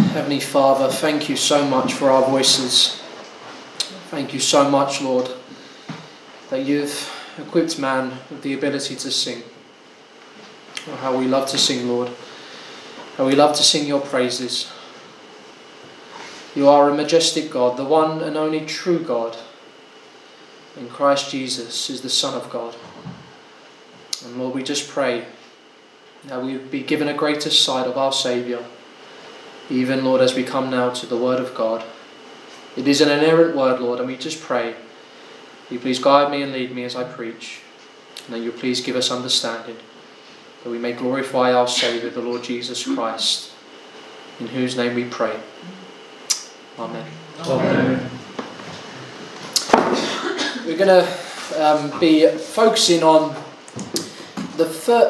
Heavenly Father, thank you so much for our voices. Thank you so much, Lord, that you've equipped man with the ability to sing. Oh, how we love to sing, Lord. How we love to sing your praises. You are a majestic God, the one and only true God. In Christ Jesus is the Son of God. And Lord, we just pray that we be given a greater sight of our Saviour, even, Lord, as we come now to the Word of God. It is an inerrant word, Lord, and we just pray, you please guide me and lead me as I preach, and that you please give us understanding, that we may glorify our Saviour, the Lord Jesus Christ, in whose name we pray. Amen. Amen. We're going to be focusing on the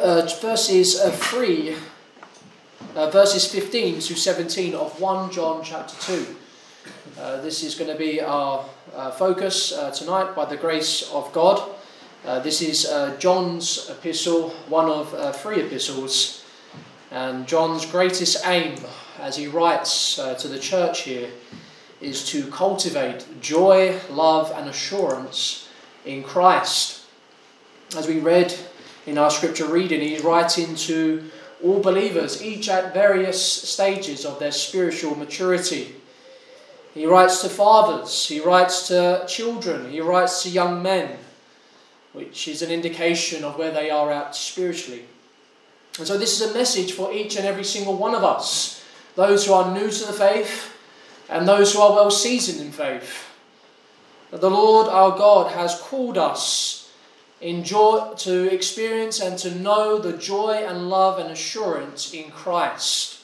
verses 15 to 17 of 1 John chapter 2. This is going to be our focus tonight by the grace of God. This is John's epistle, one of 3 epistles. And John's greatest aim as he writes to the church here is to cultivate joy, love and assurance in Christ. As we read in our scripture reading, he's writing to all believers, each at various stages of their spiritual maturity. He writes to fathers, he writes to children, he writes to young men, which is an indication of where they are at spiritually. And so this is a message for each and every single one of us, those who are new to the faith and those who are well seasoned in faith. That the Lord our God has called us to experience and to know the joy and love and assurance in Christ.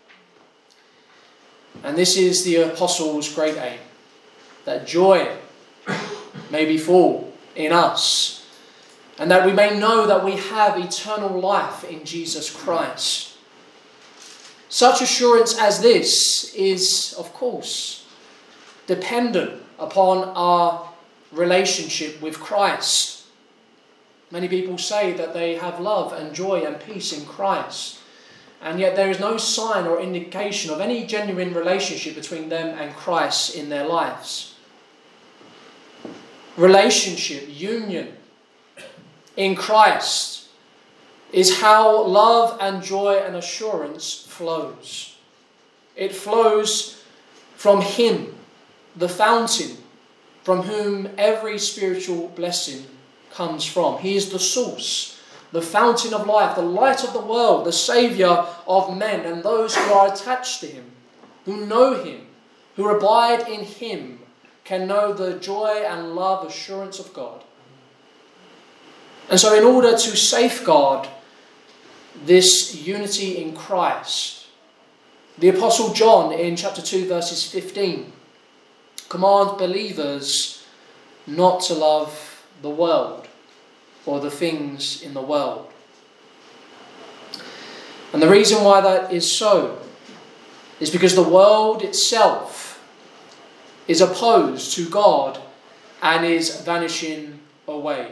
And this is the apostles' great aim, that joy may be full in us, and that we may know that we have eternal life in Jesus Christ. Such assurance as this is, of course, dependent upon our relationship with Christ. Many people say that they have love and joy and peace in Christ, and yet there is no sign or indication of any genuine relationship between them and Christ in their lives. Relationship, union in Christ is how love and joy and assurance flows. It flows from Him, the fountain, from whom every spiritual blessing comes from. He is the source, the fountain of life, the light of the world, the Saviour of men, and those who are attached to Him, who know Him, who abide in Him, can know the joy and love assurance of God. And so in order to safeguard this unity in Christ, the Apostle John in chapter 2 verses 15 commands believers not to love the world or the things in the world. And the reason why that is so is because the world itself is opposed to God and is vanishing away.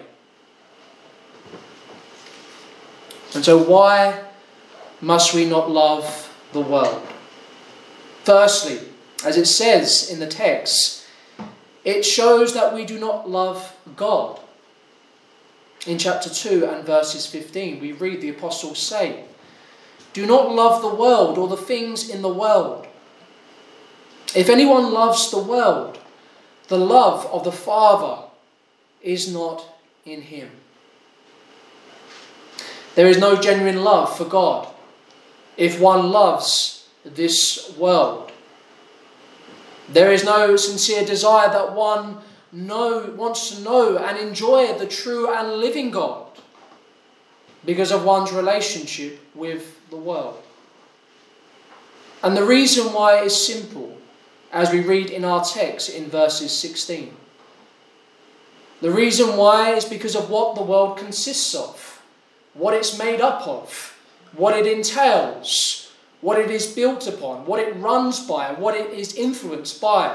And so why must we not love the world? Firstly, as it says in the text, it shows that we do not love God. In chapter 2 and verses 15, we read the apostles say, "Do not love the world or the things in the world. If anyone loves the world, the love of the Father is not in him." There is no genuine love for God if one loves this world. There is no sincere desire that one wants to know and enjoy the true and living God because of one's relationship with the world. And the reason why is simple, as we read in our text in verses 16. The reason why is because of what the world consists of, what it's made up of, what it entails, what it is built upon, what it runs by, what it is influenced by.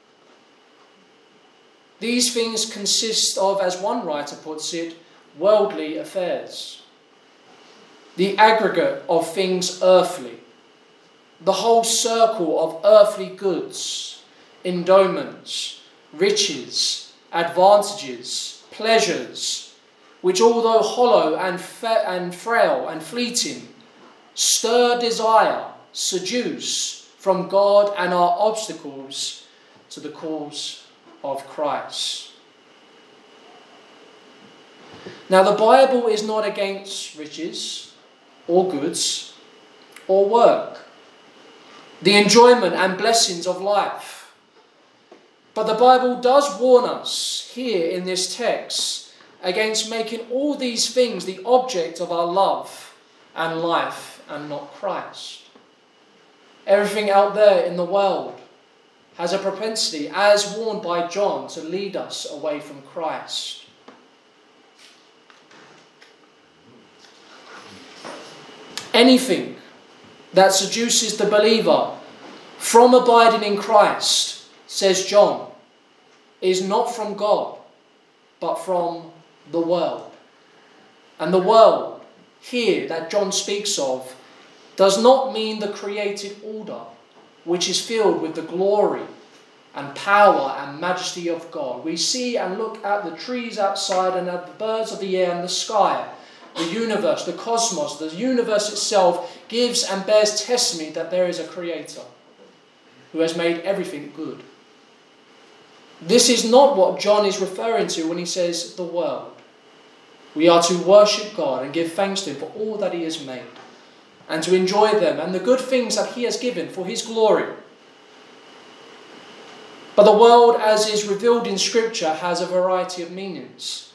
These things consist of, as one writer puts it, worldly affairs. The aggregate of things earthly. the whole circle of earthly goods, endowments, riches, advantages, pleasures, which although hollow and frail and fleeting, stir desire, seduce from God and are obstacles to the cause of Christ. Now the Bible is not against riches or goods or work, the enjoyment and blessings of life. But the Bible does warn us here in this text against making all these things the object of our love and life and not Christ. Everything out there in the world has a propensity, as warned by John, to lead us away from Christ. Anything that seduces the believer from abiding in Christ, says John, is not from God, but from the world. And the world here that John speaks of does not mean the created order, which is filled with the glory and power and majesty of God. We see and look at the trees outside and at the birds of the air and the sky, the universe, the cosmos. The universe itself gives and bears testimony that there is a creator who has made everything good. This is not what John is referring to when he says the world. We are to worship God and give thanks to him for all that he has made, and to enjoy them and the good things that he has given for his glory. But the world, as is revealed in Scripture, has a variety of meanings.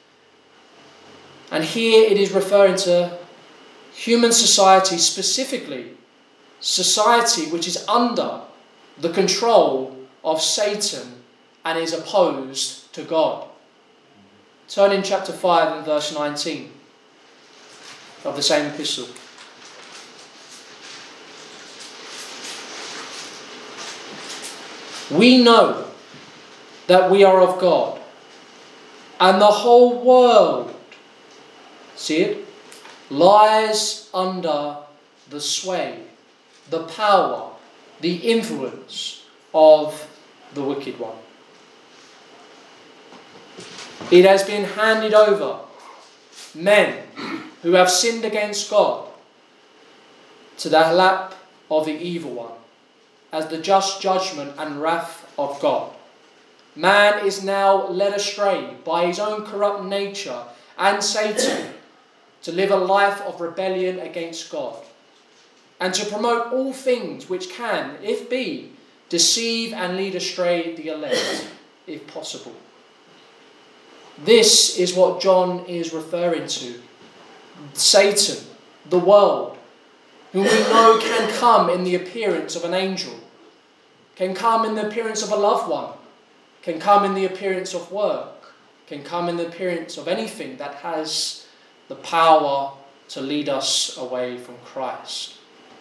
And here it is referring to human society, specifically society which is under the control of Satan and is opposed to God. Turn in chapter 5 and verse 19 of the same epistle. We know that we are of God, and the whole world, see it, lies under the sway, the power, the influence of the wicked one. It has been handed over, men who have sinned against God, to the lap of the evil one, as the just judgment and wrath of God. Man is now led astray by his own corrupt nature and Satan to live a life of rebellion against God, and to promote all things which can, if be, deceive and lead astray the elect, if possible. This is what John is referring to. Satan, the world, whom we know can come in the appearance of an angel, can come in the appearance of a loved one, can come in the appearance of work, can come in the appearance of anything that has the power to lead us away from Christ.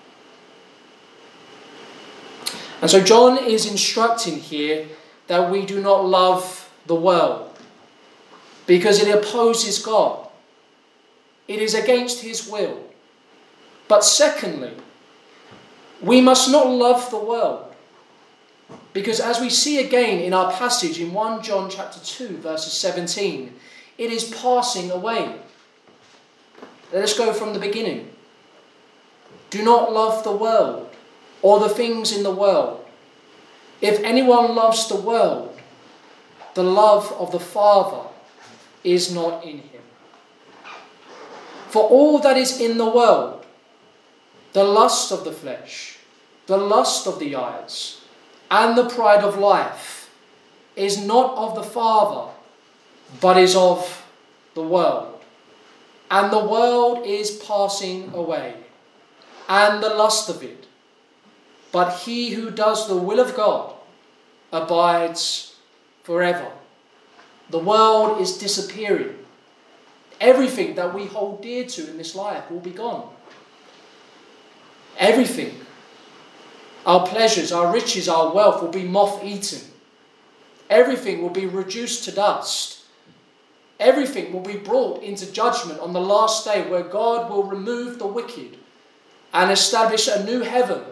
And so John is instructing here that we do not love the world, because it opposes God. It is against his will. But secondly, we must not love the world, because as we see again in our passage in 1 John chapter 2 verses 17, it is passing away. Let us go from the beginning. Do not love the world or the things in the world. If anyone loves the world, the love of the Father is not in him. For all that is in the world, the lust of the flesh, the lust of the eyes, and the pride of life, is not of the Father, but is of the world. And the world is passing away, and the lust of it. But he who does the will of God abides forever. The world is disappearing. Everything that we hold dear to in this life will be gone. Everything. Our pleasures, our riches, our wealth will be moth-eaten. Everything will be reduced to dust. Everything will be brought into judgment on the last day, where God will remove the wicked and establish a new heaven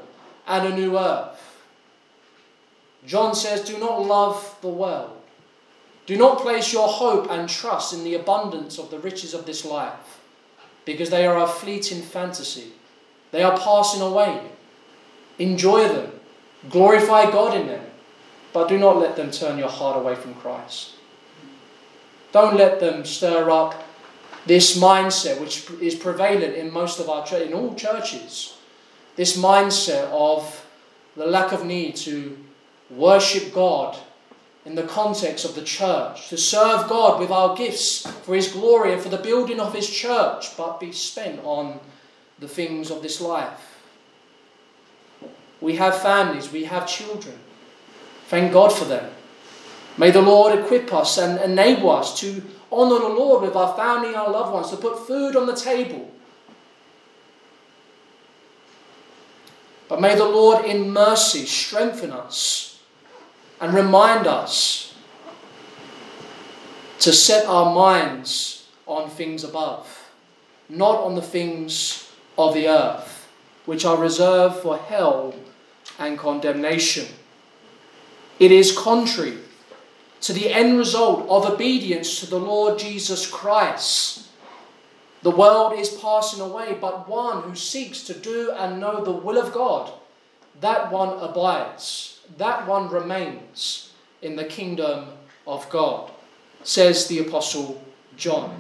and a new earth. John says, do not love the world. Do not place your hope and trust in the abundance of the riches of this life, because they are a fleeting fantasy. They are passing away. Enjoy them. Glorify God in them. But do not let them turn your heart away from Christ. Don't let them stir up this mindset which is prevalent in most of our in all churches. This mindset of the lack of need to worship God in the context of the church, to serve God with our gifts for His glory and for the building of His church, but be spent on the things of this life. We have families, we have children. Thank God for them. May the Lord equip us and enable us to honour the Lord with our family and our loved ones, to put food on the table. But may the Lord in mercy strengthen us and remind us to set our minds on things above, not on the things of the earth, which are reserved for hell and condemnation. It is contrary to the end result of obedience to the Lord Jesus Christ. The world is passing away, but one who seeks to do and know the will of God, that one abides. That one remains in the kingdom of God, says the Apostle John.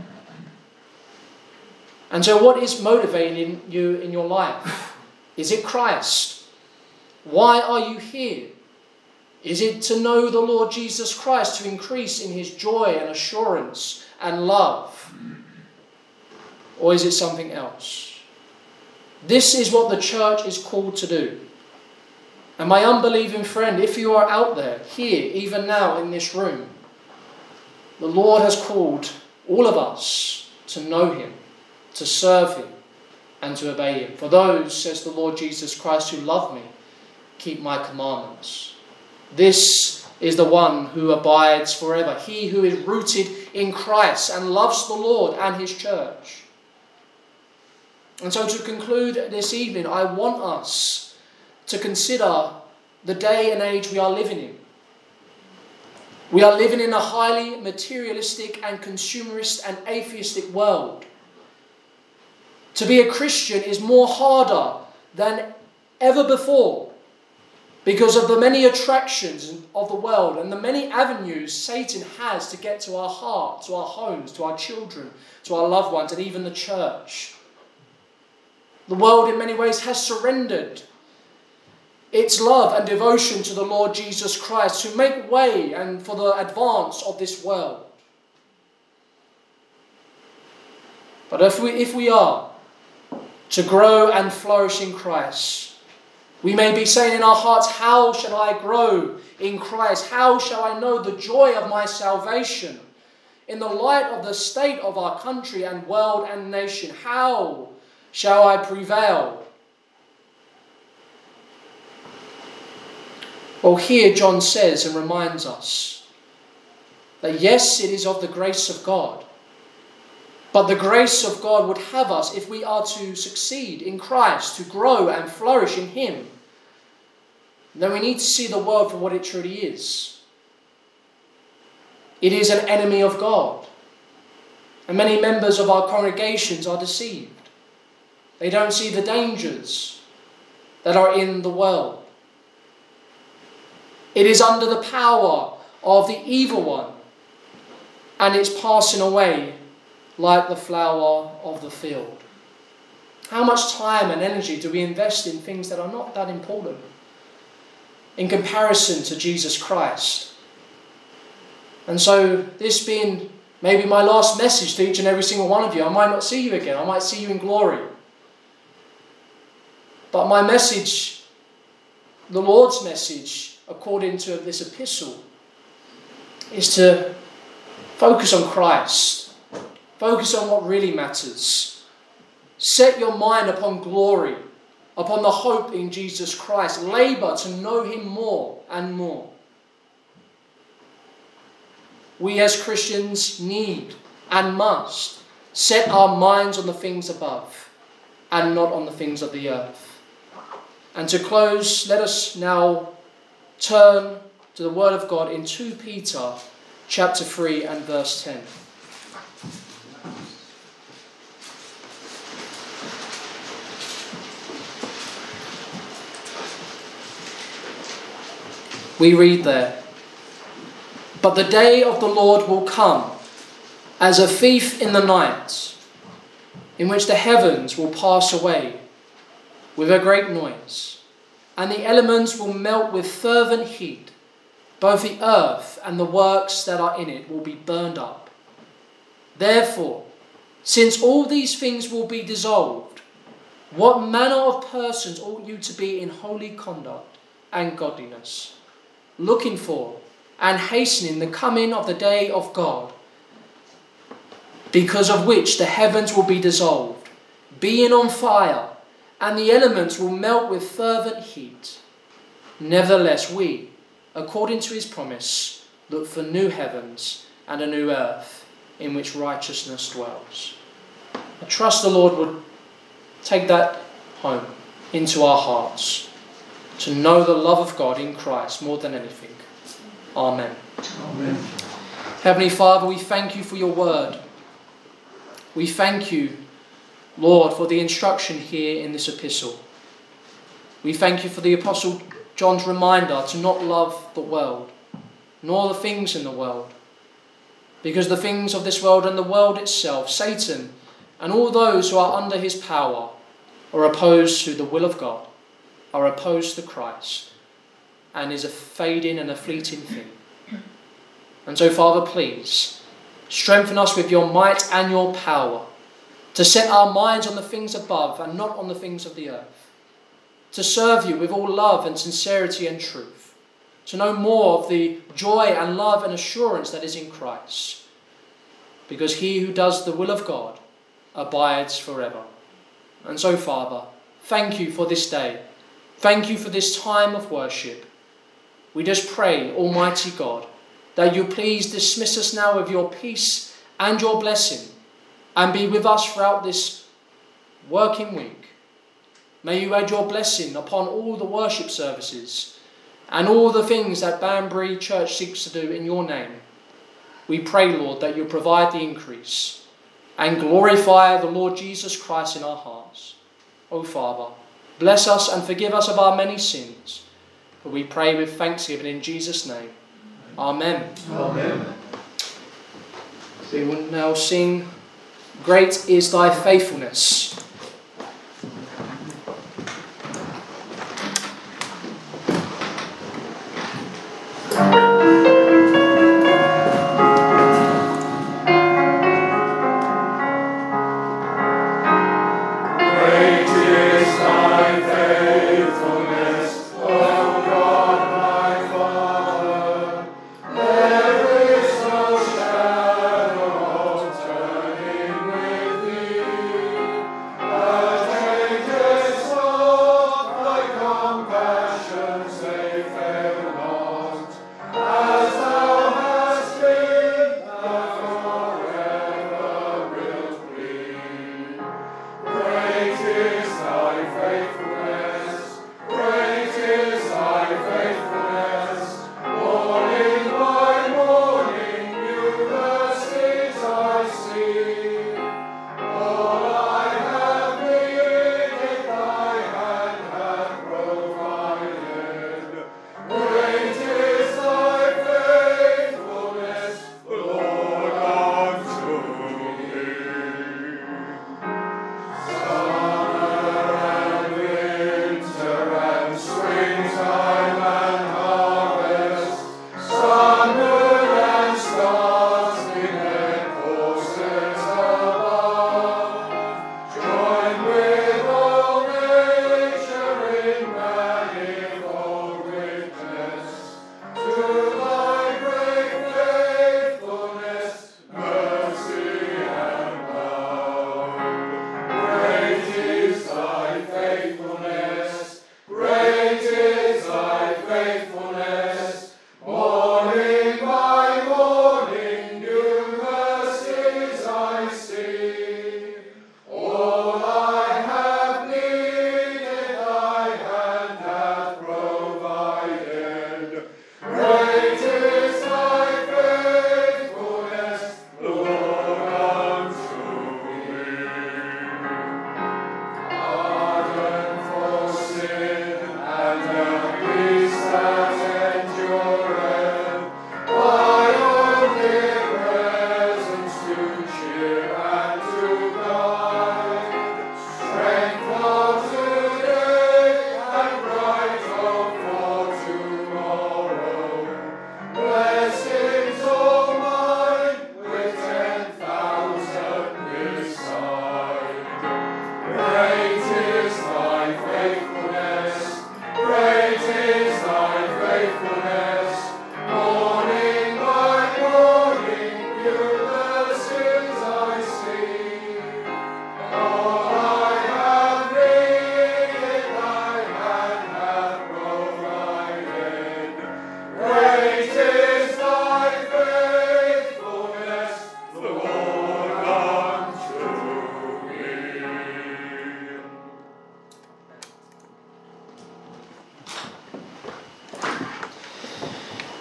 And so what is motivating you in your life? Is it Christ? Why are you here? Is it to know the Lord Jesus Christ, to increase in His joy and assurance and love? Or is it something else? This is what the church is called to do. And my unbelieving friend, if you are out there, here, even now in this room, the Lord has called all of us to know Him, to serve Him, and to obey Him. For those, says the Lord Jesus Christ, who love me, keep my commandments. This is the one who abides forever, he who is rooted in Christ and loves the Lord and His church. And so to conclude this evening, I want us to consider the day and age we are living in. We are living in a highly materialistic and consumerist and atheistic world. To be a Christian is more harder than ever before because of the many attractions of the world and the many avenues Satan has to get to our heart, to our homes, to our children, to our loved ones, and even the church. The world in many ways has surrendered its love and devotion to the Lord Jesus Christ to make way and for the advance of this world. But if we are to grow and flourish in Christ, we may be saying in our hearts, how shall I grow in Christ? How shall I know the joy of my salvation? In the light of the state of our country and world and nation, how shall I prevail? Well, here John says and reminds us that yes, it is of the grace of God, but the grace of God would have us, if we are to succeed in Christ, to grow and flourish in Him, then we need to see the world for what it truly is. It is an enemy of God. And many members of our congregations are deceived. They don't see the dangers that are in the world. It is under the power of the evil one, and it's passing away like the flower of the field. How much time and energy do we invest in things that are not that important in comparison to Jesus Christ? And so this being maybe my last message to each and every single one of you, I might not see you again, I might see you in glory. But my message, the Lord's message, according to this epistle, is to focus on Christ. Focus on what really matters. Set your mind upon glory, upon the hope in Jesus Christ. Labour to know Him more and more. We as Christians need and must set our minds on the things above and not on the things of the earth. And to close, let us now turn to the Word of God in 2 Peter chapter 3 and verse 10. We read there, "But the day of the Lord will come as a thief in the night, in which the heavens will pass away with a great noise, and the elements will melt with fervent heat. Both the earth and the works that are in it will be burned up. Therefore, since all these things will be dissolved, what manner of persons ought you to be in holy conduct and godliness, looking for and hastening the coming of the day of God, because of which the heavens will be dissolved, being on fire, and the elements will melt with fervent heat. Nevertheless, we, according to his promise, look for new heavens and a new earth in which righteousness dwells." I trust the Lord would take that home into our hearts, to know the love of God in Christ more than anything. Amen. Amen. Heavenly Father, we thank you for your word. We thank you, Lord, for the instruction here in this epistle. We thank you for the Apostle John's reminder to not love the world, nor the things in the world. Because the things of this world and the world itself, Satan, and all those who are under his power, are opposed to the will of God, are opposed to Christ, and is a fading and a fleeting thing. And so, Father, please, strengthen us with your might and your power, to set our minds on the things above and not on the things of the earth, to serve you with all love and sincerity and truth, to know more of the joy and love and assurance that is in Christ, because he who does the will of God abides forever. And so, Father, thank you for this day. Thank you for this time of worship. We just pray, Almighty God, that you please dismiss us now with your peace and your blessing, and be with us throughout this working week. May you add your blessing upon all the worship services and all the things that Banbury Church seeks to do in your name. We pray, Lord, that you provide the increase and glorify the Lord Jesus Christ in our hearts. O Father, bless us and forgive us of our many sins. For we pray with thanksgiving in Jesus' name. Amen. Amen. We will now sing, "Great is thy faithfulness."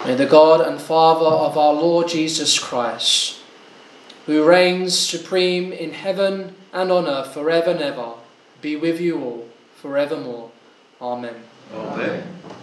May the God and Father of our Lord Jesus Christ, who reigns supreme in heaven and on earth forever and ever, be with you all forevermore. Amen. Amen.